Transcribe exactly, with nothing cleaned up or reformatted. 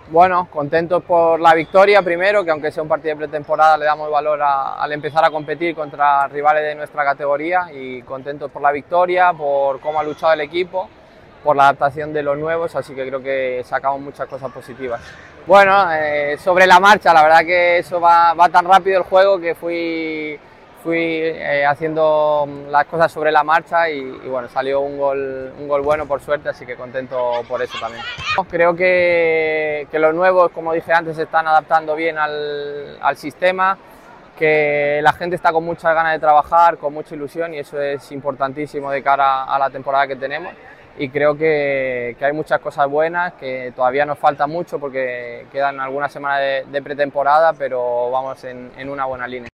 Bueno, contentos por la victoria primero, que aunque sea un partido de pretemporada le damos valor a, al empezar a competir contra rivales de nuestra categoría, y contentos por la victoria, por cómo ha luchado el equipo, por la adaptación de los nuevos, así que creo que sacamos muchas cosas positivas. Bueno, eh, sobre la marcha, la verdad que eso va, va tan rápido el juego que fui, fui eh, haciendo las cosas sobre la marcha y, y bueno, salió un gol, un gol bueno por suerte, así que contento por eso también. Creo que, que los nuevos, como dije antes, se están adaptando bien al, al sistema, que la gente está con muchas ganas de trabajar, con mucha ilusión, y eso es importantísimo de cara a la temporada que tenemos. Y creo que, que hay muchas cosas buenas, que todavía nos falta mucho porque quedan algunas semanas de, de pretemporada, pero vamos en, en una buena línea.